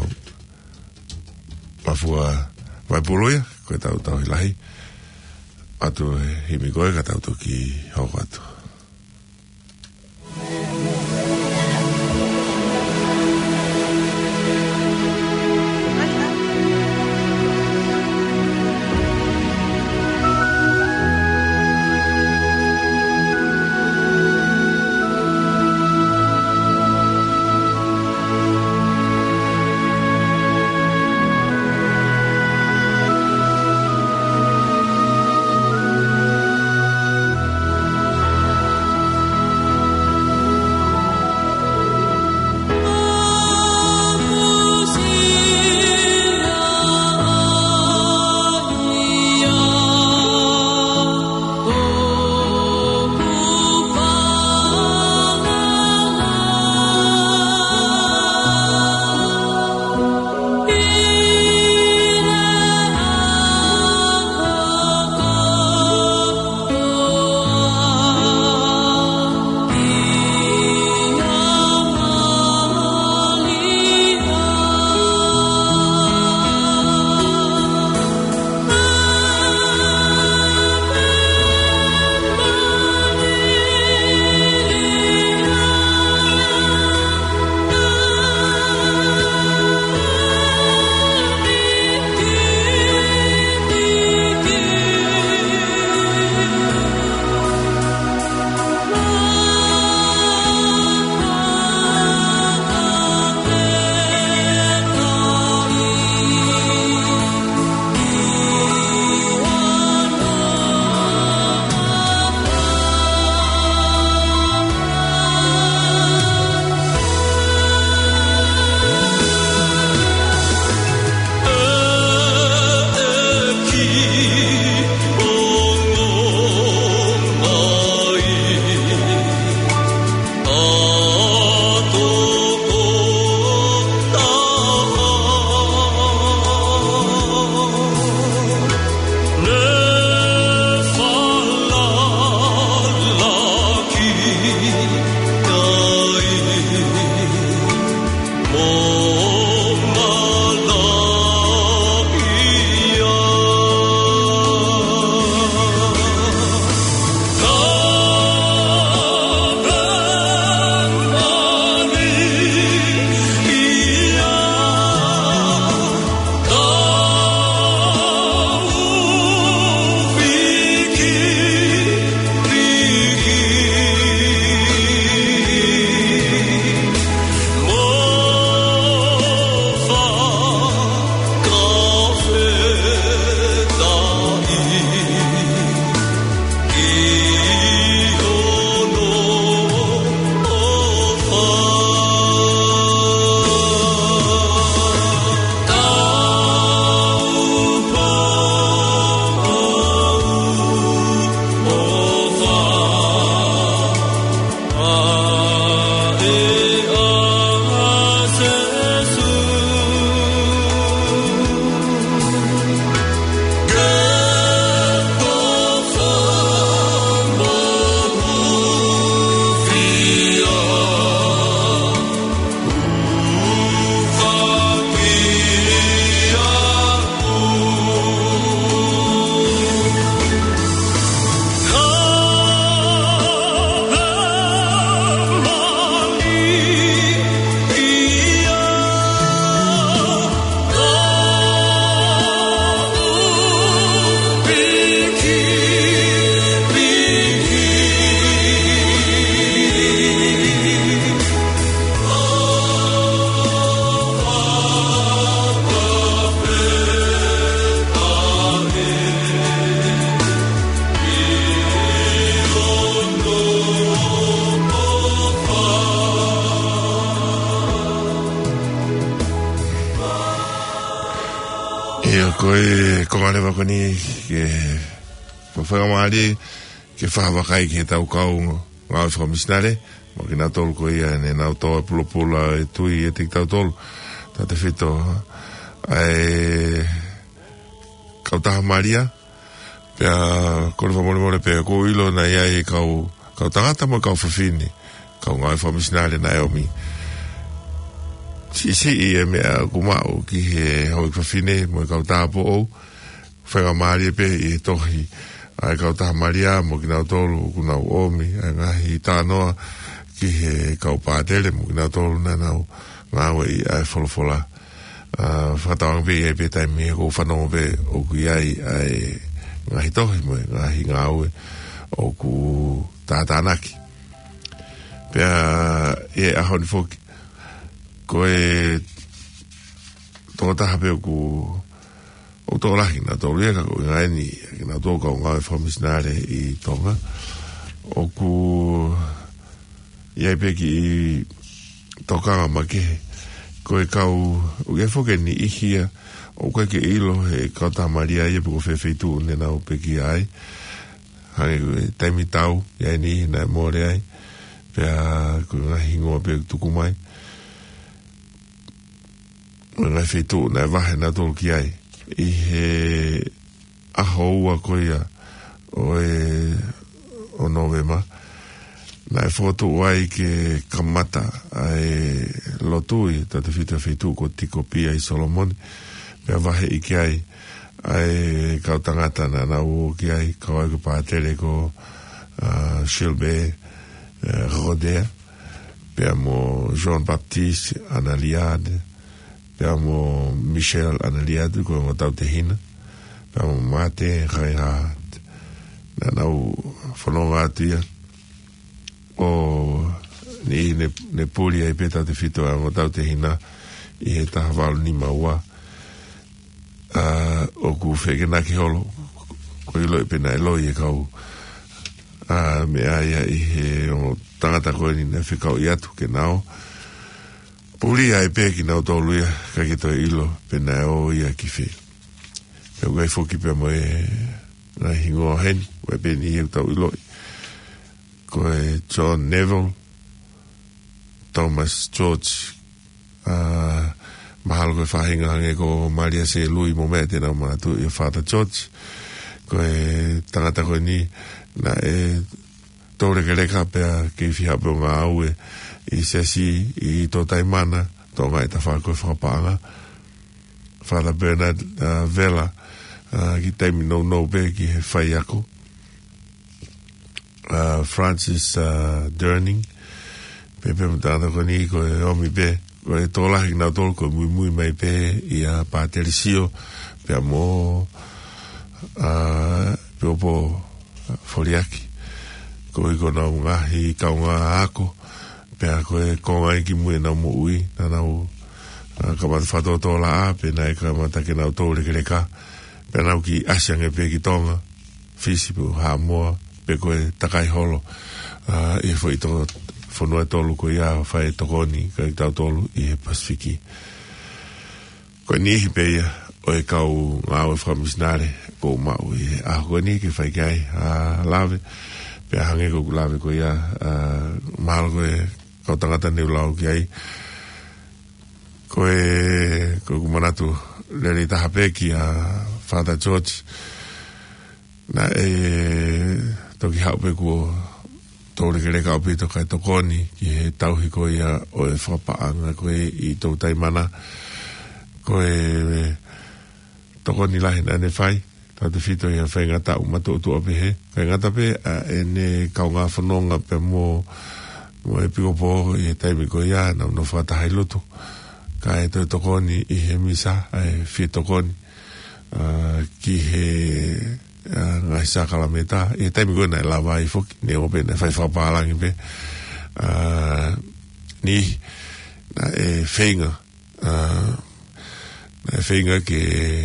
mafua vai puluia ko ta ta ilahi atu hi mi ko kata toki ho atu koe kongale wakoni ke whawhanga maari ke whahawakai ke tau kau ngā whakamisnare mo ki nā tolu ko ia ne nā toa pula pula e tui e tik tau tolu tā te whito ai kautaha maria pia kore whamore more pia ko ilo na ia e kau kau tangata mo kau whawhini kau ngā whakamisnare na eomi si si i e mea kumau ki he hoi whawhine mo kau tāpo au whainga maari pe i e tohi ai kau taha maria mo ki nau tolu ku nau omi ai ngahi tānoa ki he kau pātere mo ki nau tolu na nau ngāwe i ai wholofola whatawang pe i e pe taimi he kou whanongo pe o ku iai ai ngahi tohi mo ngahi ngāwe o ku tātānaki pia i e ahoni whoki koe tō taha pe o ku o tō rahi na tō rieka ko ngai ni na tō kau ngāwe whamisnare i tonga o ku iai peki i tōkanga makehe koe kau o ke whoke ni ihia o koe ke ilo he kau taha maria i e peko whewhitu ne nau peki ai hangi taimi tau iai ni na more ai pia koe ngahi ngoa pe tuku mai o ngai whitu na wahe na tōru ki ai i he aho ua koia o e o novema na e whotu wai ke kamata ai lotui ta te whitu whitu ko tiko pia i Solomoni pia wahe i ki ai ai kau tangata na na uo ki ai kau ai ko pātere ko uh, Shilbe uh, Rodea pia mo Jean Baptiste Analiade pia mo Michel Analiade ko mo tau te hina pia mo mate kai haat na nau whanonga atia o ni ne, ne puri ai peta te whito a mo tau te hina i he taha walu ni maua uh, o ku wheke naki holo ko ilo i pena elo i e kau uh, me aia i he o tangata koe ni ne whikau i atu ke nao puri ai pe ki nau tōluia ka ki toi ilo pena o ia ki whi pe ugai whoki pe mo e ngai hingoa heni ue pe ni heu tau ilo koe John Neville Thomas George uh, mahalo koe whahinga hange ko Maria se lui mo mea tēnā mātu i Father George koe tangata koe ni na e tōreke reka pia ki whihape o ngā aue i sesi i tō taimana tonga e ta wha koe whakapanga. Father Bernard uh, Vela, uh, ki taimi no no be ki he whai ako. Uh, Francis uh, Durning, pepe mtana ko ni ko e omi be, ko e tola hik na tol ko mui mui mai be i a Paterisio, pe amo uh, pe opo Foriaki, ko i ko na unga hi ka unga ako, pe a ko e konga i ki mui na mo ui, na nau uh, ka mata whato tola a, pe na e ka mata ke nau tole ke reka, pe nau ki asiang e pe ki tonga, fisi pu ha moa, pe koe takai holo uh, e fo i to fonua tolu ko ia whae tokoni ka i tau tolu i he Pasifiki koe nihi pe ia o e kau ngāwe whamisnare ko mau i he aho koe nihi ke whai kai a lawe pe a hange ko lawe ko ia uh, mahalo koe kau tangata neu lau ki ai koe koe kumanatu lere taha peki a Father George na e toki haupe kua tōre ke reka opi to kai tokoni ki he tauhi ko ia o e whapaanga koe i tau taimana koe tokoni lahi nane whai tau te whito ia whai ngata umatu utu opi he whai ngata pe a e ne kau ngā whanonga pe mō mō e piko pō i he taimi ko ia na uno whatahai lutu ka e tau tokoni i he misa e whi tokoni uh, ki he Uh, ngai sakala meta e taimi koe nai lawa i fuki ne ope ne whai whapalangi pe uh, ni na e whainga uh, na e whainga ke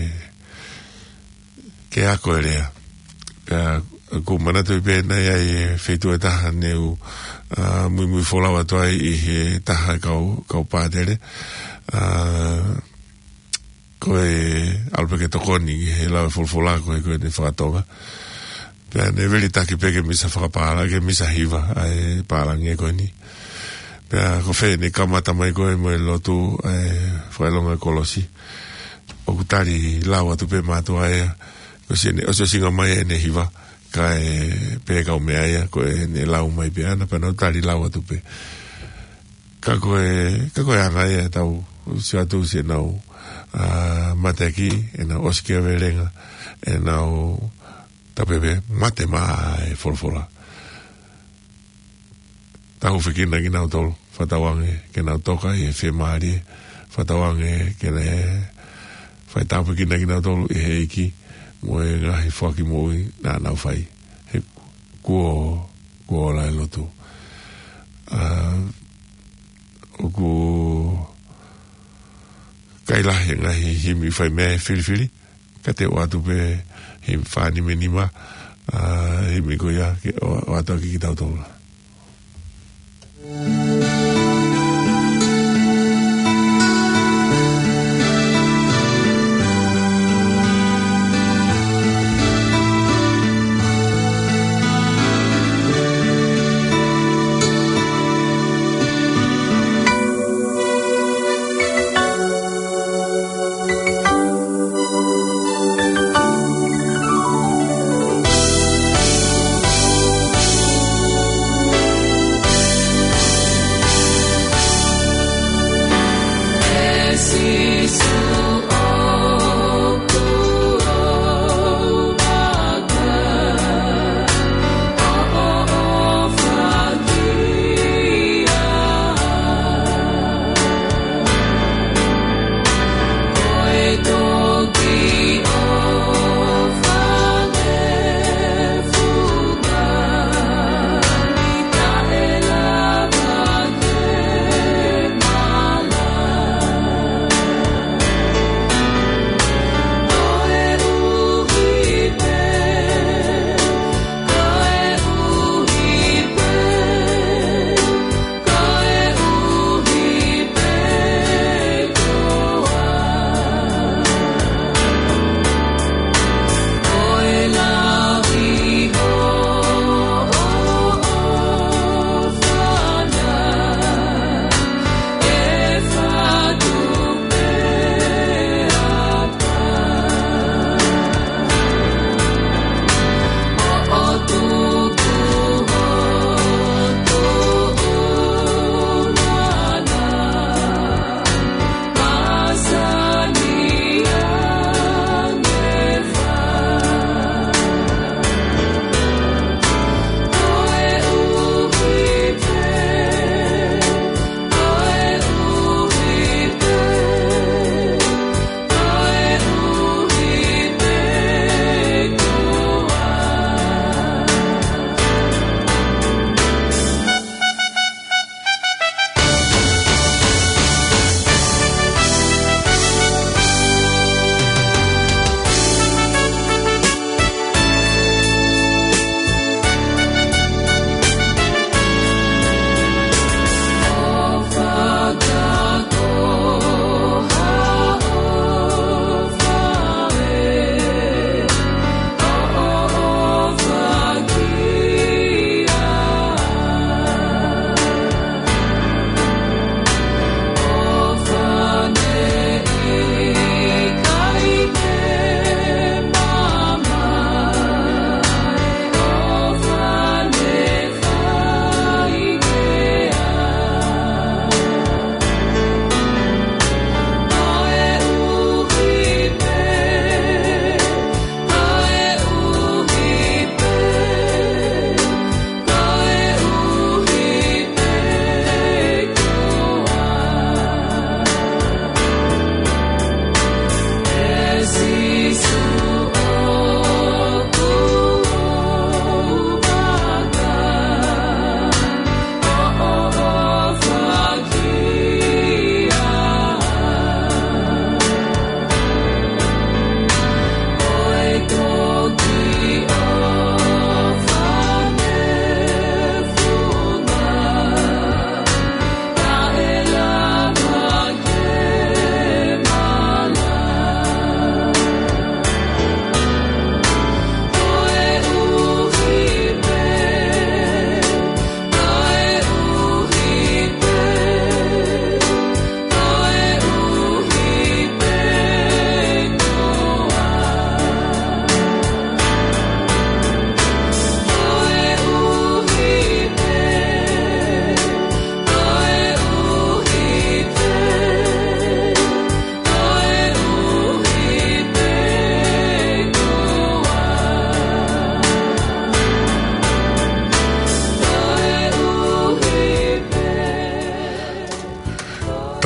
ke ako e rea ka ko manatu i pe nai ai e whaitu e taha neu uh, mui mui wholawa toai i he taha kau, kau pātere uh, koe alpe ke tokoni he lawe fulfula koe koe ne whakatonga pia ne veli taki peke misa whakapāla ke misa hiva ai pālangi e koe ni pia ko whee ne kamata mai koe mo e lotu ai whaelonga kolosi o kutari lawa tu pe mātua ea ko si ne oso singa mai e ne hiva ka e peka o mea ea koe ne lau mai pe ana pia no tari lawa tu pe ka koe ka koe anga ea tau si atu si nau Uh, mateki e na oskia verenga e na o tapepe mate maa e folfola tahu whikina ki nau tolu whatawange ke nau toka i e whemaari whatawange ke ne whai tahu whikina ki nau tolu i he iki mo e ngahi whaki moi na nau whai he kuo kuo lai lotu uh, o kuo kai lahi ngahi himi whai mea whiri whiri ka te o atu pe himi whani menima uh, himi koia o atu aki ki tau tola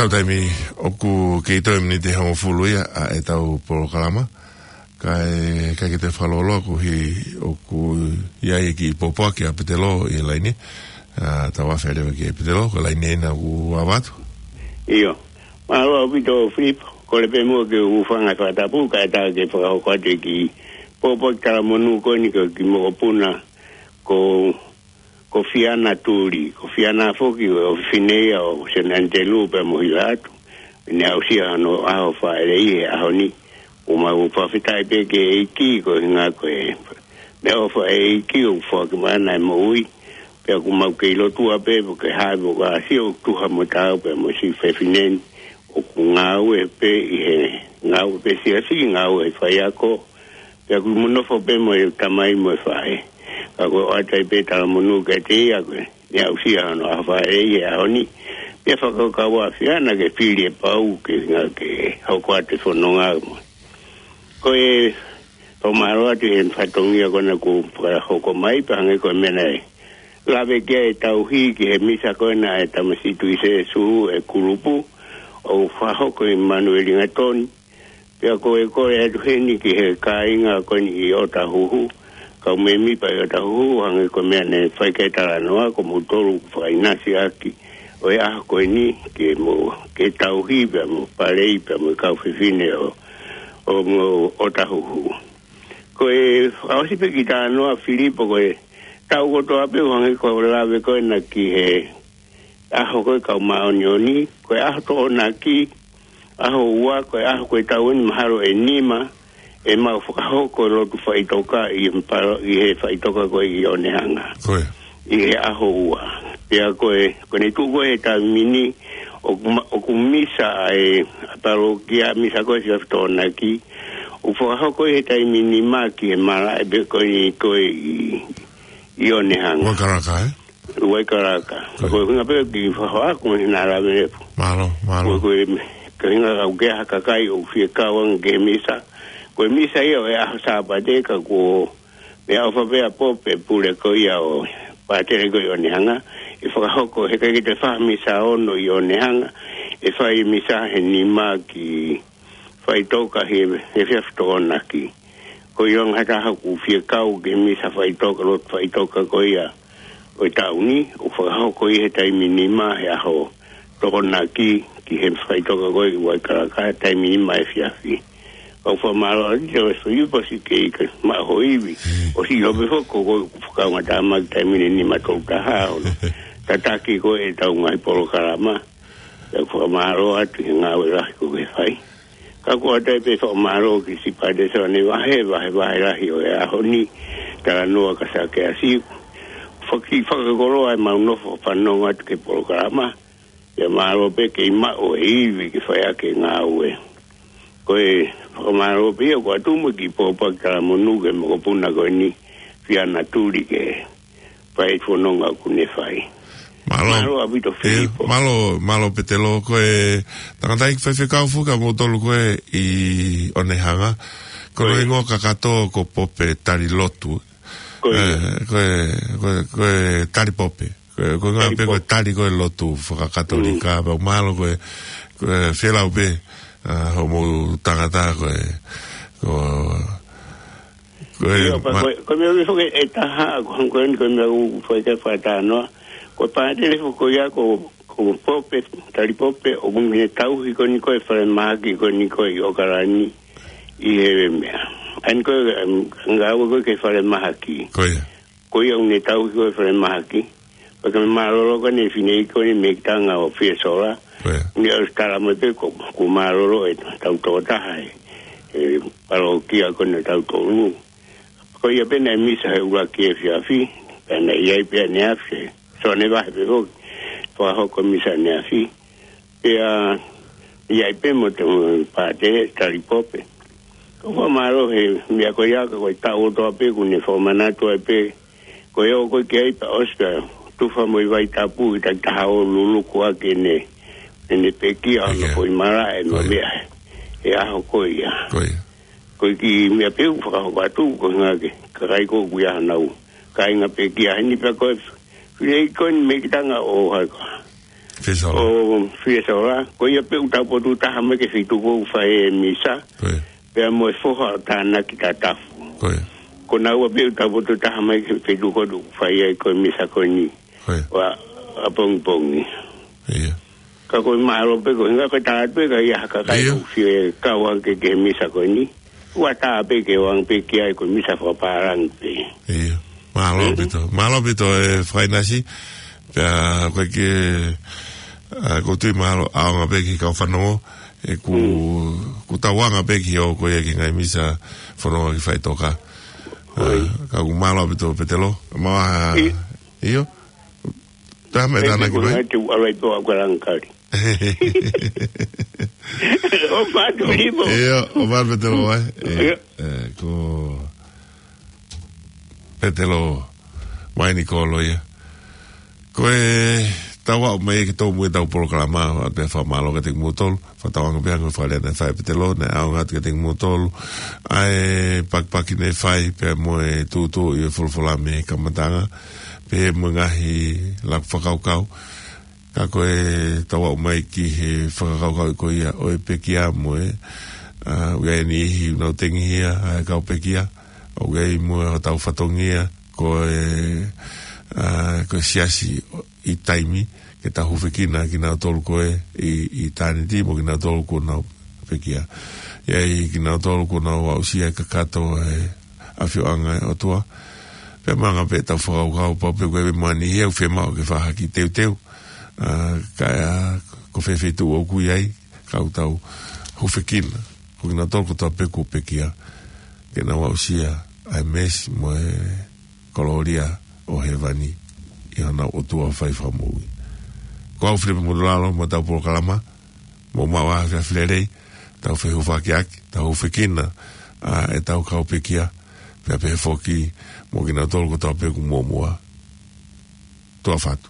tau taimi oku ke ito imni te hongo fuluia a e tau polokalama. Kai kai ke te whalolo ku hi oku iai ki popoa ki a petelo i laini. Tau awherewa ki a petelo, ko laini ena u awatu. Iyo. Malo pito Filip, ko le pe mua ke ufanga whatapu, kai tā ke whakahokwate ki popoa ki tala monu ko ni ki moko puna ko ko fiana turi, ko fiana foki o finea o senantelu pe mohi atu. Ne au sia no aho whaere i aho ni. Uma u whawhitai pe ke e ki ko hinga ko e. Me o wha e ki o whaki mana e mo ui. Pe aku mau ke ilo tua pe po ke hae po ka si o tuha mo tau pe mo si whewhineni. O ku ngau e pe i he ngau pe si asi ngau e whai ako. Pe aku monofo pe mo e tamai mo e whae. Ako atai pe tala monu ke te ia koe. Ni au sia no a whae e a honi. Pia whakaukawa whiana ke whiri e pau ke ngā ke haukua te whanonga mo. Ko e pamaroa te hen whatongia kona ku hoko mai pahange koe mena e. Lawe kia e tau hi ki he misa koe na e tamasitu i se suhu e kurupu. O whahoko i manueli ngatoni. Pia koe koe e tuheni ki he kāinga koe ni i ota huhu. Kau me mi pa i ota huhu hange koe mea ne whaikaitara noa ko mutoru whainasi aki. O e aha koe ni ke mo ke tau hi pia mo parei pia mo kau whiwhine o o mo ota huhu. Koe awasipe ki tā noa Filipo koe tau koto ape hange koe lawe koe na ki he aho koe kau maonioni koe aho to ona ki aho ua koe aho koe tau ni maharo e nima e mau whakaho koe lotu whaitoka i mparo i he whaitoka koe i onehanga. Koe. I he aho ua. Pia koe, kone tu koe ta mini o kumisa ai paro kia misa koe si aftona ki o whakaho koe he tai mini maki e mara e be koe i koe i i onehanga. Wakaraka, eh? Wakaraka. Koe hunga pe ki whakaho ako ni nara merepu. Malo, malo. Koe koe hinga kau kea hakakai o fie kawang ke misa. Koe misa ia o e aho sāpateka ko me au whapea pope pule ko ia o pātere ko i onehanga. E whakahoko he kai te wha misa ono i onehanga. E whai misa he nima ki whai toka he he whiafto ona ki. Ko i ong haka haku fie kau ke misa whai toka lot whai toka ko ia o tauni. O whakahoko i he taimi nima he aho tokona ki ki he whai toka ko i Waikaraka taimi nima e whiafi. Kau whamaro a rito e whi upa si ke ika maho iwi. O si hope hoko ko whakau ngata amag taimine ni matou taha ono. Tataki ko e tau ngai polo karama. Kau whamaro atu he ngāwe rahi ko ke whai. Kau ko atai pe whamaro ki si pade sa ne wahe wahe wahe rahi o e aho ni. Tara noa ka sa ke asi. Whaki whakakoro ai maunofo whanonga atu ke polo karama. Ia maro pe ke ima o e iwi ki whai ake ngāwe. Koe whakamaro pia kua tumu ki pōpa kara monu ke moko puna koe ni whiana tūri ke whai whanonga kune whai. Malo, Malo abito Filipo. malo, malo petelo koe tangatai ki whaiwhekau fuka mo tolu koe i onehanga. Koe ingo kakato ko pope tari lotu. Koe. Koe, koe, koe tari pope. Koe, koe ngā pe koe tari koe lotu whakakatolika. Mm. Malo koe, koe whelau pe. Uh, homo tangata koe ko koe koe me ui whuke e taha koe koe koe me u whaika whaitanoa koe pātere whuko ia ko ko pope tari pope o kungi tauhi koe ni koe whare mahaki koe ni koe i okarani i hewe mea an koe ngawa koe ke whare mahaki koe koe au ne tauhi koe whare mahaki koe me maroro koe ne whinei koe ni mektanga o whia sola ni au stara me pe ko ko maroro e tau to taha e paro kia ko ne tau to lu ko ia pena misa e ua kia fiafi pena ia i pia ne afi so ne va pe ho fa ho ko misa ne afi ia ia i pe mo te pate tari pope ko fa maro he mia ko ia ko tau to pe ku ne fo manato e pe ko ia ko kia i pa ospa tu fa mo i vai tapu i ta ta o lulu ko ake ne ene peki ana ko mara e no mea e aho ko ia koe koe ki mea peu whakahokatu ko ngake kakai ko kuia nau kai nga peki a hini pa koe whirei koe ni mekitanga o haka Fesola. O fesola. Ko ia pe uta po tu taha me ke fitu ko fai misa. Koe. Pe mo fo ha tana ki ta tafu. Koe. Ko na wa pe uta po tu taha me ke fitu ko du fai ai ko misa ko ni. Koe. Wa apong pong ni. Ia. Ka ko malo pe ko nga ko ta pe ka ia ka ka ku fi ka wa ke ke misa ko ni. Wa ta pe ke wang pe ki ai ko misa fo parang pe. Ia. Malo pito. Malo pito e fai nasi. Pea koe ke ko tui mahalo aonga peki ka whanongo e ku ku tawanga peki o koe ki ngai misa whanonga ki whai toka ka ku mahalo pito petelo maa iyo tama e tana ki mai e ku alai toa kwarangkari o whatu lipo iyo o whatu petelo wai ko petelo mai ni ko loia koe tawa o mei ki tau mui tau programa a te whamalo ka te mutolu whatawanga pia koe whare ne whai petelo ne au ngati ka te mutolu ai pakpaki ne whai pia moe tūtū i e fulfula me kamatanga pe mo ngahi lak whakaukau ka koe tawa o mei ki he whakaukau i koe ia o e pekia moe ugai ni ihi unau tengi hia ai kau pekia ugai moe ho tau whatongia koe Uh, ko siasi i taimi ke ta hufekina ki na tolu koe i, i tani ti mo ki na tolu ko na fekia ia i ki na tolu ko na wa usia ka kato e afio anga o tua pe manga pe ta fo ga pa pe ko be mani e u fe ma ke fa ki teu teu uh, ka ko fe fe tu o ku ai ka u tau hufekina ko ki na tolu ko ta pe ko pekia ke na wa usia ai mes mo e koloria o he vani i hana o tua whai whamui. Ko au whiripe modulalo ma tau polo kalama, mo mawa haka whilerei, tau whehu whakiaki, tau whekina, e tau kau pekia, pia pehe whoki, mo kina tolu ko tau peku mua mua. Tua whatu.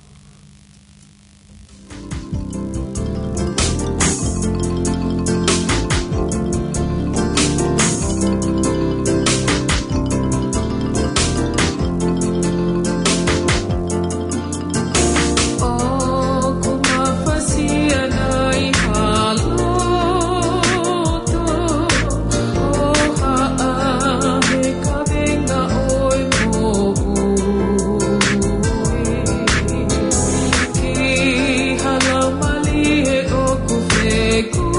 Ku